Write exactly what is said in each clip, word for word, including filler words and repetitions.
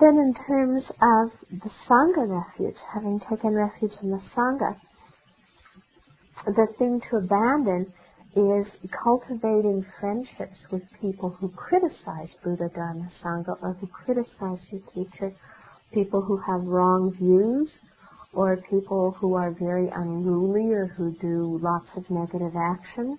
then in terms of the Sangha refuge, having taken refuge in the Sangha, the thing to abandon is cultivating friendships with people who criticize Buddha, Dharma, Sangha, or who criticize your teacher, people who have wrong views, or people who are very unruly or who do lots of negative actions.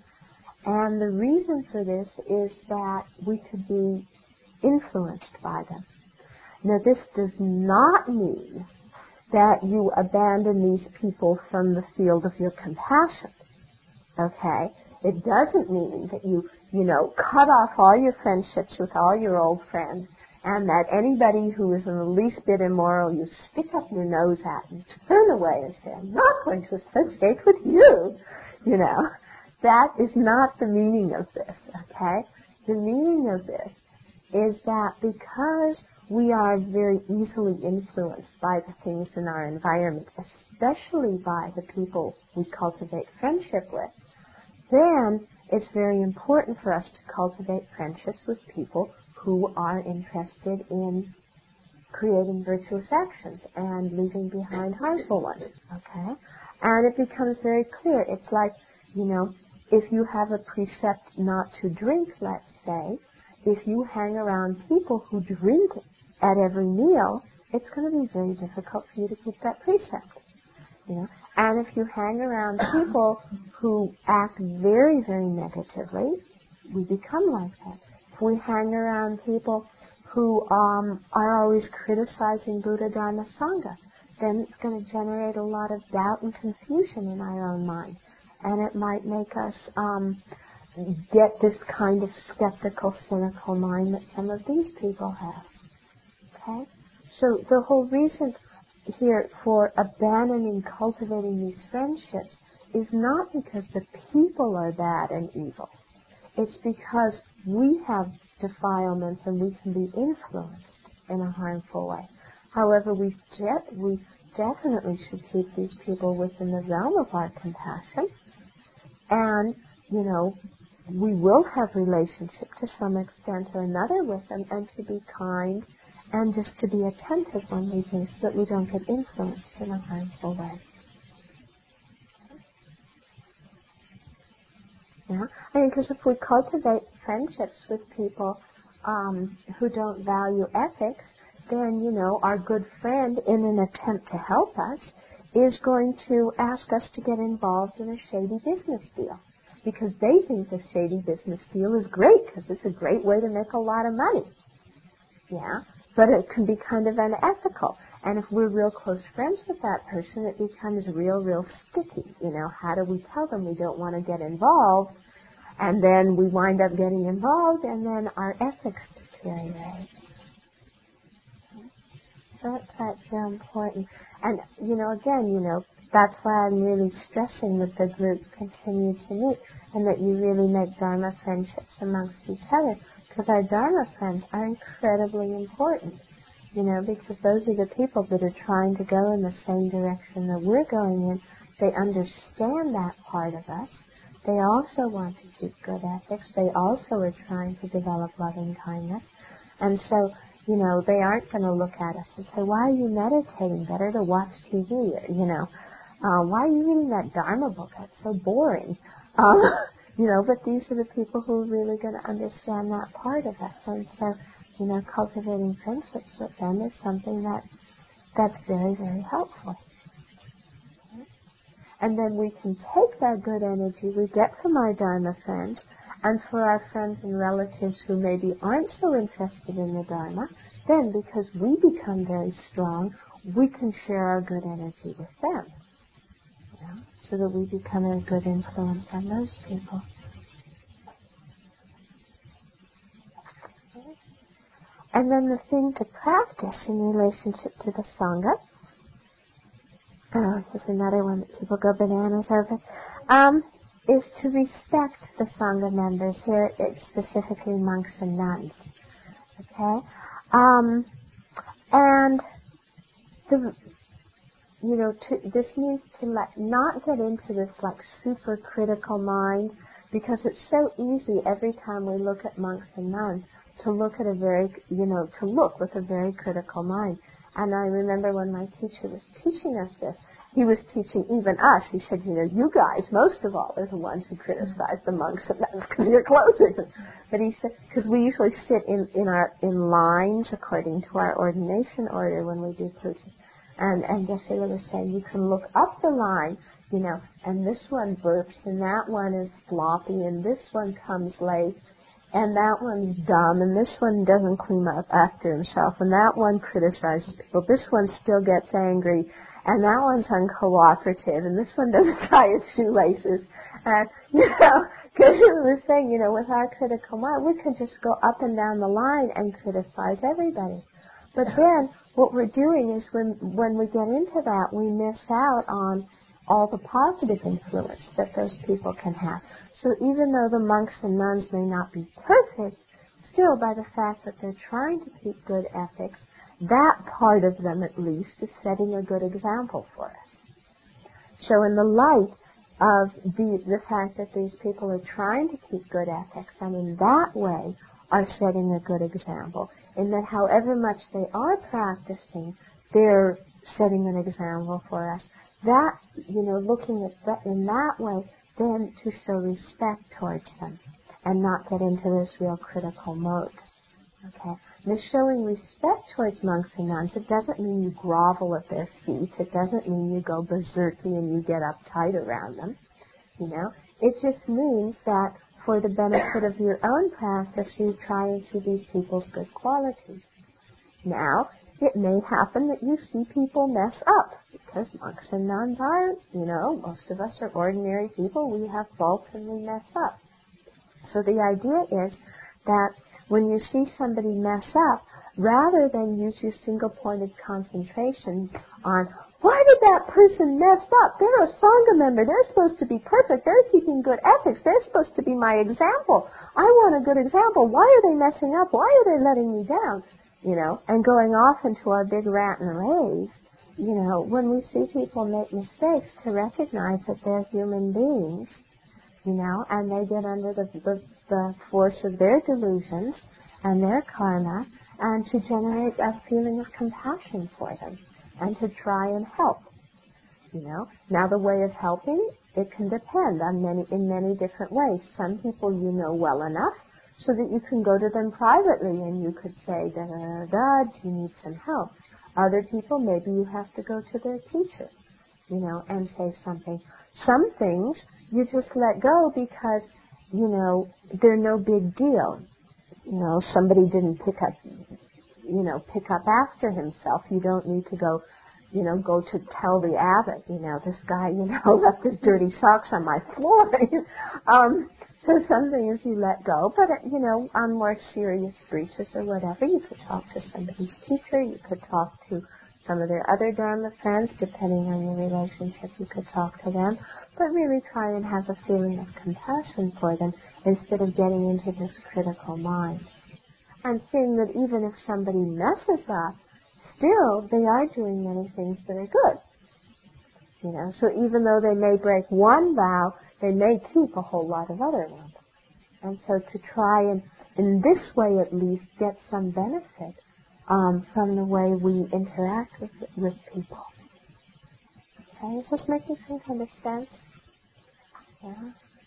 And the reason for this is that we could be influenced by them. Now, this does not mean that you abandon these people from the field of your compassion. Okay? It doesn't mean that you, you know, cut off all your friendships with all your old friends and that anybody who is in the least bit immoral you stick up your nose at and turn away and say, I'm not going to associate with you. You know, that is not the meaning of this, okay? The meaning of this is that because we are very easily influenced by the things in our environment, especially by the people we cultivate friendship with, then it's very important for us to cultivate friendships with people who are interested in creating virtuous actions and leaving behind harmful ones, okay? And it becomes very clear. It's like, you know, if you have a precept not to drink, let's say, if you hang around people who drink at every meal, it's going to be very difficult for you to keep that precept, you know? And if you hang around people who act very, very negatively, we become like that. If we hang around people who um, are always criticizing Buddha, Dharma, Sangha, then it's going to generate a lot of doubt and confusion in our own mind. And it might make us um, get this kind of skeptical, cynical mind that some of these people have. Okay? So the whole reason here for abandoning cultivating these friendships is not because the people are bad and evil. It's because we have defilements and we can be influenced in a harmful way. However, we, de- we definitely should keep these people within the realm of our compassion. And, you know, we will have relationship to some extent or another with them, and to be kind and just to be attentive when we do, so that we don't get influenced in a harmful way. Yeah? I mean, because if we cultivate friendships with people um, who don't value ethics, then, you know, our good friend, in an attempt to help us, is going to ask us to get involved in a shady business deal. Because they think the shady business deal is great, because it's a great way to make a lot of money. Yeah? But it can be kind of unethical. And if we're real close friends with that person, it becomes real, real sticky. You know, how do we tell them we don't want to get involved? And then we wind up getting involved, and then our ethics deteriorate. So that's, that's real important. And, you know, again, you know, that's why I'm really stressing that the group continue to meet and that you really make Dharma friendships amongst each other. Because our Dharma friends are incredibly important, you know, because those are the people that are trying to go in the same direction that we're going in. They understand that part of us. They also want to keep good ethics. They also are trying to develop loving kindness. And so, you know, they aren't going to look at us and say, why are you meditating? Better to watch T V, or, you know, uh, why are you reading that Dharma book? That's so boring. Um, you know, but these are the people who are really going to understand that part of us. And so, you know, cultivating friendships with them is something that that's very, very helpful. And then we can take that good energy we get from our Dharma friends, and for our friends and relatives who maybe aren't so interested in the Dharma, then because we become very strong, we can share our good energy with them. You know, so that we become a good influence on those people. And then the thing to practice in relationship to the Sangha, oh, here's another one that people go bananas over, um, is to respect the Sangha members. Here it's specifically monks and nuns. Okay? Um, and the, you know, to, this means to let, not get into this like super critical mind, because it's so easy every time we look at monks and nuns to look at a very, you know, to look with a very critical mind. And I remember when my teacher was teaching us this, he was teaching even us. He said, you know, you guys, most of all, are the ones who criticize the monks and nuns because you're closer. But he said, because we usually sit in, in our in lines according to our ordination order when we do puja. And and Geshe-la was saying, you can look up the line, you know, and this one burps, and that one is sloppy, and this one comes late, and that one's dumb, and this one doesn't clean up after himself, and that one criticizes people. This one still gets angry, and that one's uncooperative, and this one doesn't tie his shoelaces. And, you know, because he was saying, you know, with our critical mind, we could just go up and down the line and criticize everybody. But then, what we're doing is when when we get into that, we miss out on all the positive influence that those people can have. So even though the monks and nuns may not be perfect, still by the fact that they're trying to keep good ethics, that part of them at least is setting a good example for us. So in the light of the, the fact that these people are trying to keep good ethics, and in that way are setting a good example, in that however much they are practicing, they're setting an example for us. That, you know, looking at that in that way, then to show respect towards them and not get into this real critical mode. Okay? And showing respect towards monks and nuns, it doesn't mean you grovel at their feet. It doesn't mean you go berserky and you get uptight around them. You know? It just means that for the benefit of your own practice, you try and see these people's good qualities. Now, it may happen that you see people mess up, because monks and nuns are, you know, most of us are ordinary people. We have faults and we mess up. So the idea is that when you see somebody mess up, rather than use your single-pointed concentration on, why did that person mess up? They're a Sangha member. They're supposed to be perfect. They're keeping good ethics. They're supposed to be my example. I want a good example. Why are they messing up? Why are they letting me down? You know, and going off into our big rant and rave, you know, when we see people make mistakes, to recognize that they're human beings, you know, and they get under the, the, the force of their delusions and their karma, and to generate a feeling of compassion for them, and to try and help, you know. Now the way of helping, it can depend on many, in many different ways. Some people you know well enough, so that you can go to them privately and you could say, da da da da, do you need some help? Other people, maybe you have to go to their teacher, you know, and say something. Some things you just let go because, you know, they're no big deal. You know, somebody didn't pick up, you know, pick up after himself. You don't need to go, you know, go to tell the abbot, you know, this guy, you know, left his dirty socks on my floor. um, So some things you let go, but, you know, on more serious breaches or whatever, you could talk to somebody's teacher, you could talk to some of their other Dharma friends, depending on your relationship, you could talk to them, but really try and have a feeling of compassion for them instead of getting into this critical mind. And seeing that even if somebody messes up, still they are doing many things that are good. You know, so even though they may break one vow, they may keep a whole lot of other ones. And so to try and, in this way at least, get some benefit um, from the way we interact with, with people. Okay, is this making some kind of sense? Yeah.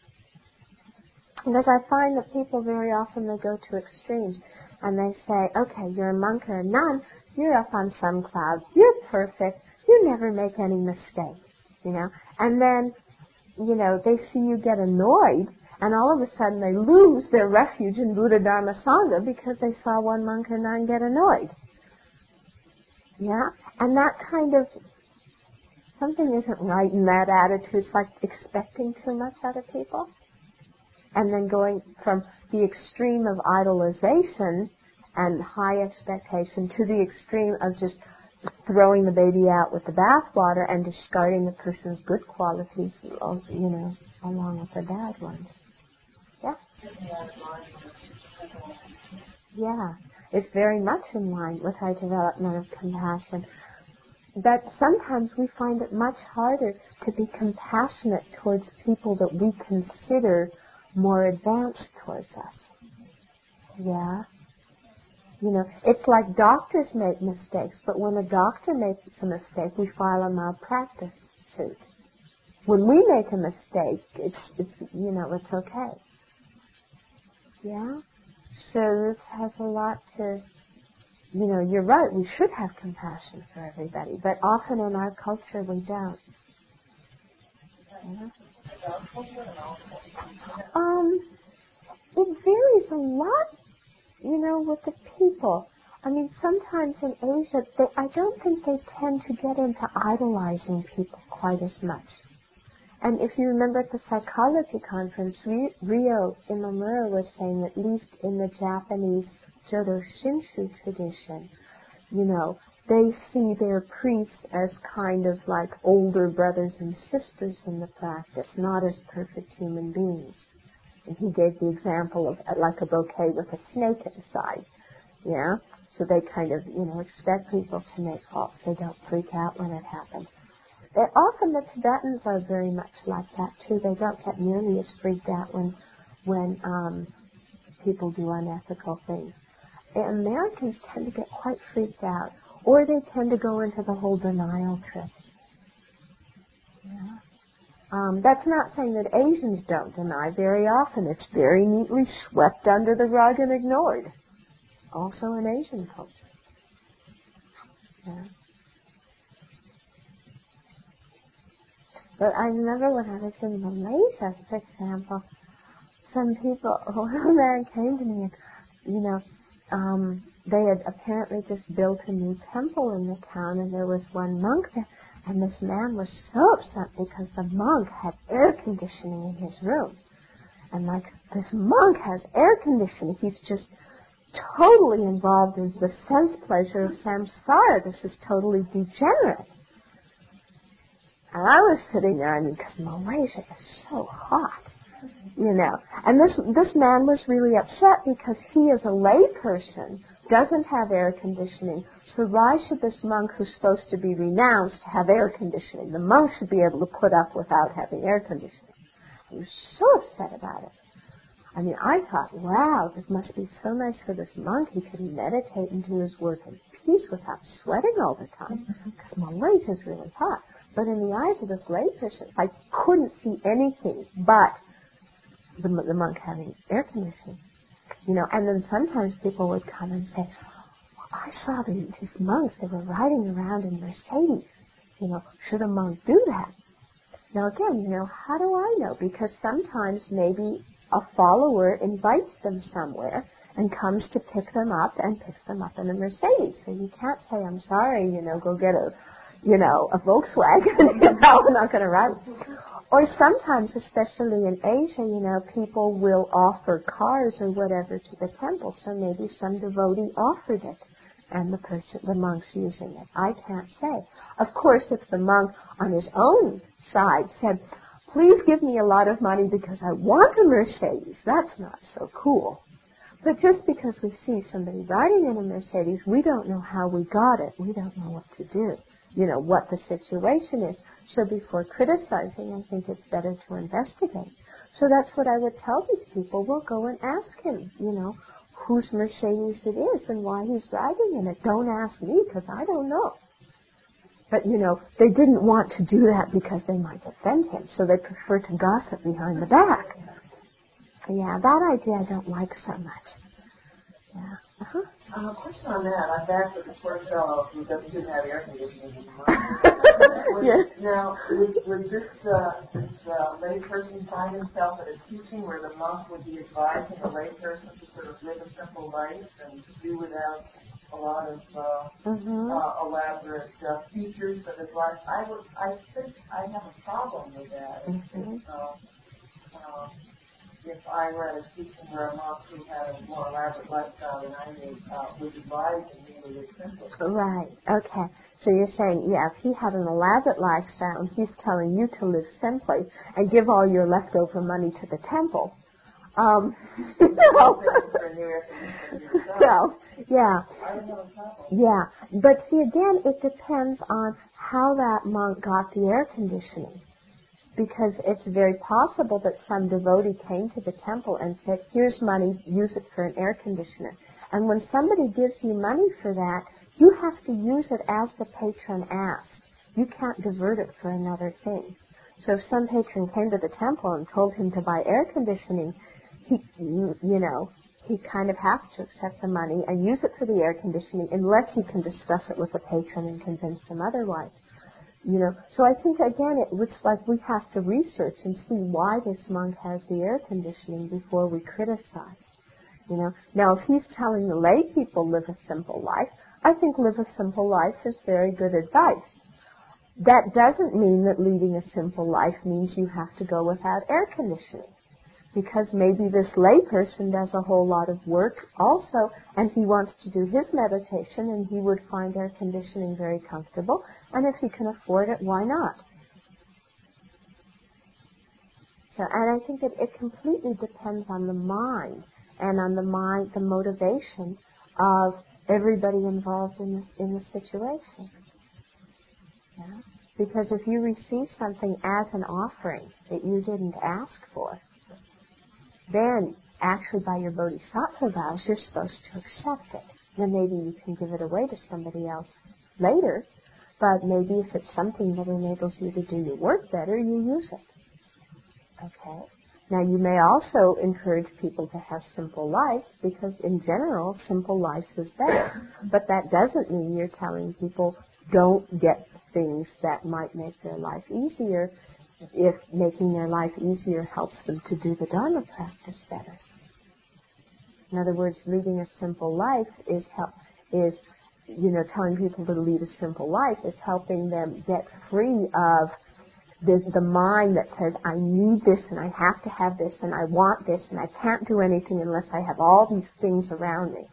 Because I find that people very often, they go to extremes, and they say, okay, you're a monk or a nun, you're up on some cloud, you're perfect, you never make any mistake, you know. And then, you know, they see you get annoyed, and all of a sudden they lose their refuge in Buddha, Dharma, Sangha because they saw one monk or nun get annoyed. Yeah? And that kind of, something isn't right in that attitude. It's like expecting too much out of people. And then going from the extreme of idolization and high expectation to the extreme of just throwing the baby out with the bathwater and discarding the person's good qualities, you know, along with the bad ones. Yeah? Yeah. It's very much in line with our development of compassion. But sometimes we find it much harder to be compassionate towards people that we consider more advanced towards us. Yeah? You know, it's like doctors make mistakes, but when a doctor makes a mistake, we file a malpractice suit. When we make a mistake, it's, it's you know, it's okay. Yeah? So this has a lot to, you know, you're right, we should have compassion for everybody, but often in our culture we don't. Yeah? Um, it varies a lot, you know, with the people. I mean, sometimes in Asia, they, I don't think they tend to get into idolizing people quite as much. And if you remember at the psychology conference, Ryo Imamura was saying, at least in the Japanese Jodo Shinshu tradition, you know, they see their priests as kind of like older brothers and sisters in the practice, not as perfect human beings. And he gave the example of like a bouquet with a snake inside, yeah? So they kind of, you know, expect people to make faults. They don't freak out when it happens. They, often the Tibetans are very much like that too. They don't get nearly as freaked out when, when um, people do unethical things. The Americans tend to get quite freaked out, or they tend to go into the whole denial trip. Yeah. Um, that's not saying that Asians don't deny. Very often it's very neatly swept under the rug and ignored. Also in Asian culture. Yeah. But I remember when I was in Malaysia, for example, some people, one man came to me and, you know, um, they had apparently just built a new temple in the town, and there was one monk there, and this man was so upset because the monk had air conditioning in his room. And like, this monk has air conditioning, he's just totally involved in the sense pleasure of samsara. This is totally degenerate. And I was sitting there, I mean, because Malaysia is so hot, you know. And this this man was really upset because he, as a lay person, doesn't have air conditioning. So why should this monk, who's supposed to be renounced, have air conditioning? The monk should be able to put up without having air conditioning. He was so upset about it. I mean, I thought, wow, this must be so nice for this monk. He can meditate and do his work in peace without sweating all the time, because Malaysia is really hot. But in the eyes of this layperson, I couldn't see anything but the, the monk having air conditioning. You know, and then sometimes people would come and say, well, I saw the, these monks, they were riding around in Mercedes. You know, should a monk do that? Now again, you know, how do I know? Because sometimes maybe a follower invites them somewhere and comes to pick them up and picks them up in a Mercedes. So you can't say, I'm sorry, you know, go get a, you know, a Volkswagen. No, I'm not going to ride. Or sometimes, especially in Asia, you know, people will offer cars or whatever to the temple. So maybe some devotee offered it, and the person, the monk's using it. I can't say. Of course, if the monk on his own side said, please give me a lot of money because I want a Mercedes, that's not so cool. But just because we see somebody riding in a Mercedes, we don't know how we got it. We don't know what to do, you know, what the situation is. So before criticizing, I think it's better to investigate. So that's what I would tell these people. Well, go and ask him, you know, whose Mercedes it is and why he's riding in it. Don't ask me because I don't know. But, you know, they didn't want to do that because they might offend him, so they prefer to gossip behind the back. Yeah, that idea I don't like so much. Yeah. Uh-huh. Uh, question on that. I'm back with the poor fellow who doesn't didn't have air conditioning anymore. would, Yes. Now, would, would this, uh, this uh, lay person find himself at a teaching where the monk would be advising the lay person to sort of live a simple life and do without a lot of uh, mm-hmm. uh, elaborate uh, features of his life? I would, I think I have a problem with that. Mm-hmm. If, uh, uh, if I were at a teaching where a monk who had a more elaborate lifestyle than I did uh, would advise me to live simply. Right. Okay. So you're saying, yeah, if he had an elaborate lifestyle and he's telling you to live simply and give all your leftover money to the temple. Um, no. No. Yeah. Yeah. But see, again, it depends on how that monk got the air conditioning. Because it's very possible that some devotee came to the temple and said, here's money, use it for an air conditioner. And when somebody gives you money for that, you have to use it as the patron asked. You can't divert it for another thing. So if some patron came to the temple and told him to buy air conditioning, he, you know, he kind of has to accept the money and use it for the air conditioning unless he can discuss it with the patron and convince them otherwise. You know, so I think again it looks like we have to research and see why this monk has the air conditioning before we criticize. You know, now if he's telling the lay people live a simple life, I think live a simple life is very good advice. That doesn't mean that leading a simple life means you have to go without air conditioning. Because maybe this lay person does a whole lot of work also, and he wants to do his meditation, and he would find air conditioning very comfortable, and if he can afford it, why not? So, and I think that it completely depends on the mind, and on the mind, the motivation of everybody involved in the, in the situation. Yeah? Because if you receive something as an offering that you didn't ask for, then actually by your bodhisattva vows, you're supposed to accept it. Then maybe you can give it away to somebody else later, but maybe if it's something that enables you to do your work better, you use it. Okay? Now you may also encourage people to have simple lives, because in general, simple life is better. But that doesn't mean you're telling people don't get things that might make their life easier, if making their life easier helps them to do the Dharma practice better. In other words, leading a simple life is help is you know telling people to lead a simple life is helping them get free of the, the mind that says I need this and I have to have this and I want this and I can't do anything unless I have all these things around me.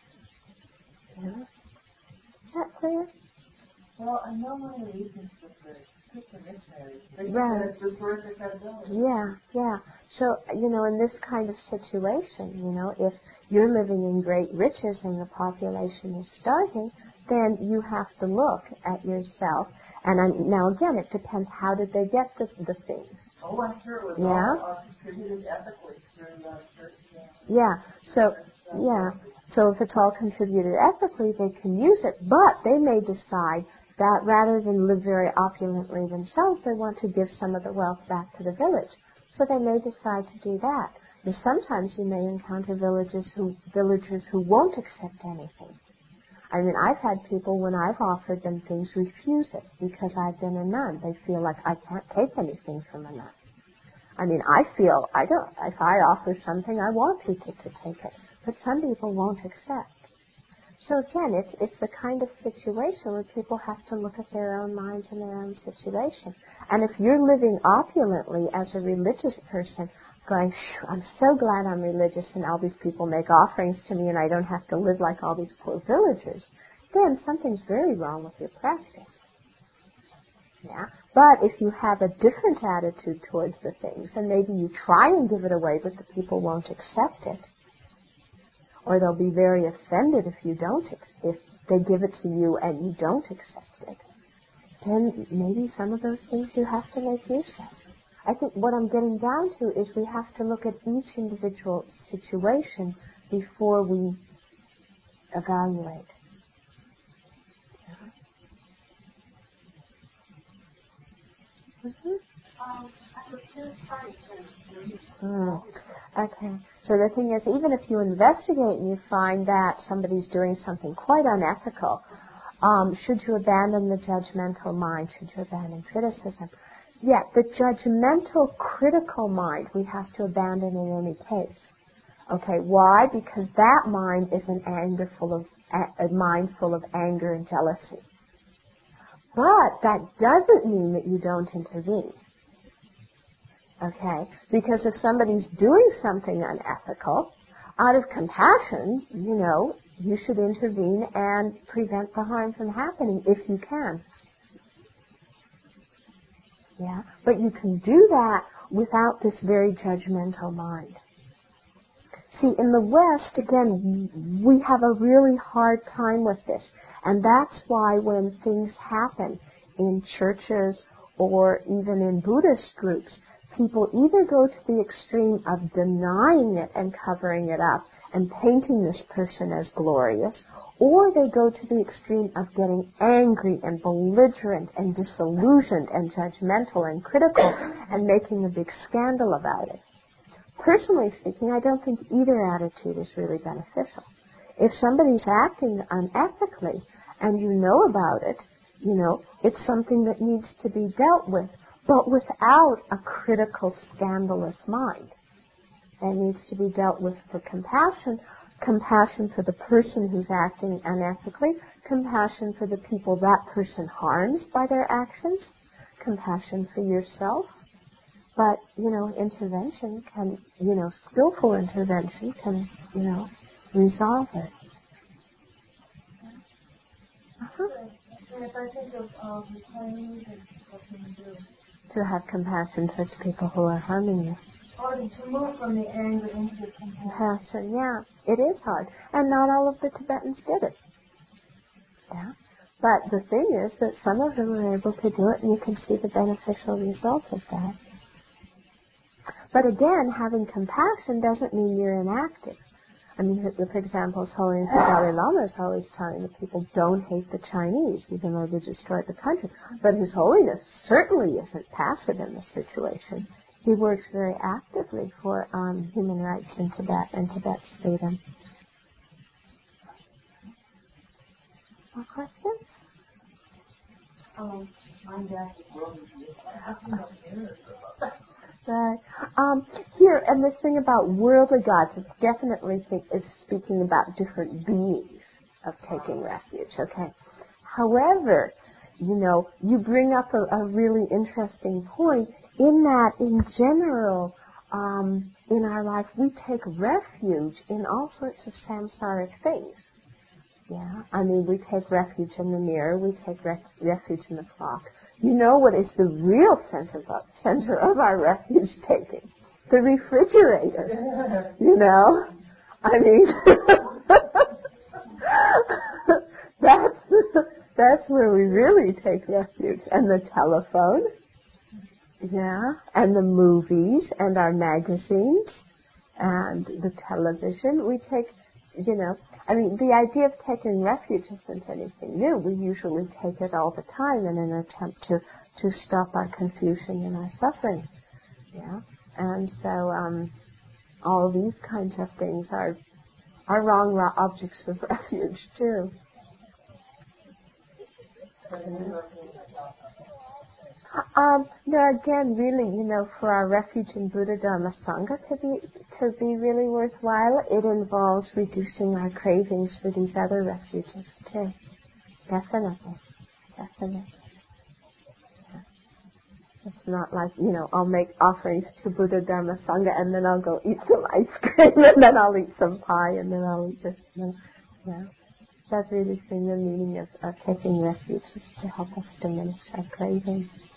Yeah? Is that clear? Well, I know one of the reasons that the Christian missionaries, they right. said it's just worth the credibility. Yeah, yeah. So, you know, in this kind of situation, you know, if you're living in great riches and the population is starving, then you have to look at yourself. And I'm, now, again, it depends how did they get the, the things. Oh, I'm sure it was yeah? all uh, contributed ethically through the church. Uh, yeah, so, yeah. So if it's all contributed ethically, they can use it, but they may decide that rather than live very opulently themselves, they want to give some of the wealth back to the village. So they may decide to do that. And sometimes you may encounter villages who, villagers who won't accept anything. I mean, I've had people, when I've offered them things, refuse it because I've been a nun. They feel like I can't take anything from a nun. I mean, I feel, I don't, if I offer something, I want people to take it. But some people won't accept. So again, it's it's the kind of situation where people have to look at their own minds and their own situation. And if you're living opulently as a religious person, going, I'm so glad I'm religious and all these people make offerings to me and I don't have to live like all these poor villagers, then something's very wrong with your practice. Yeah. But if you have a different attitude towards the things, and maybe you try and give it away, but the people won't accept it, or they'll be very offended if you don't, if they give it to you and you don't accept it, then maybe some of those things you have to make use of. I think what I'm getting down to is we have to look at each individual situation before we evaluate. Mm-hmm. Um, I was just trying to Mm. Okay. So the thing is, even if you investigate and you find that somebody's doing something quite unethical, um, should you abandon the judgmental mind? Should you abandon criticism? Yeah, the judgmental, critical mind we have to abandon in any case. Okay, why? Because that mind is an anger full of a mind full of anger and jealousy. But that doesn't mean that you don't intervene. Okay? Because if somebody's doing something unethical, out of compassion, you know, you should intervene and prevent the harm from happening if you can. Yeah? But you can do that without this very judgmental mind. See, in the West, again, we have a really hard time with this. And that's why when things happen in churches or even in Buddhist groups, people either go to the extreme of denying it and covering it up and painting this person as glorious, or they go to the extreme of getting angry and belligerent and disillusioned and judgmental and critical and making a big scandal about it. Personally speaking, I don't think either attitude is really beneficial. If somebody's acting unethically and you know about it, you know, it's something that needs to be dealt with, but without a critical, scandalous mind. It needs to be dealt with for compassion, compassion for the person who's acting unethically, compassion for the people that person harms by their actions, compassion for yourself. But, you know, intervention can, you know, skillful intervention can, you know, resolve it. Uh-huh. And if I think of um, the Chinese, what can you do? To have compassion towards people who are harming you. Or to move from the anger into the compassion. Compassion, yeah. It is hard. And not all of the Tibetans did it. Yeah. But the thing is that some of them were able to do it, and you can see the beneficial results of that. But again, having compassion doesn't mean you're inactive. I mean, for example, His Holiness the Dalai Lama is always telling the people, don't hate the Chinese, even though they destroyed the country. But His Holiness certainly isn't passive in the situation. He works very actively for um, human rights in Tibet and Tibet's freedom. More questions? Um, I'm back at worldly view. Right. Um, here, and this thing about worldly gods, it's definitely think, is speaking about different beings of taking refuge, okay? However, you know, you bring up a, a really interesting point in that, in general, um, in our life, we take refuge in all sorts of samsaric things. Yeah, I mean, we take refuge in the mirror, we take ref- refuge in the clock. You know what is the real center of, center of our refuge taking? The refrigerator. You know? I mean, that's, that's where we really take refuge. And the telephone, yeah, and the movies, and our magazines, and the television. We take, you know, I mean, the idea of taking refuge isn't anything new. We usually take it all the time in an attempt to, to stop our confusion and our suffering. Yeah, and so um, all these kinds of things are are wrong ra- objects of refuge too. Um, no, again, really, you know, for our refuge in Buddha, Dharma, Sangha to be to be really worthwhile, it involves reducing our cravings for these other refuges too. Definitely, definitely. Yeah. It's not like, you know, I'll make offerings to Buddha, Dharma, Sangha, and then I'll go eat some ice cream, and then I'll eat some pie, and then I'll eat this. And then, yeah. That's really seeing the meaning of, of taking refuge, is to help us diminish our cravings.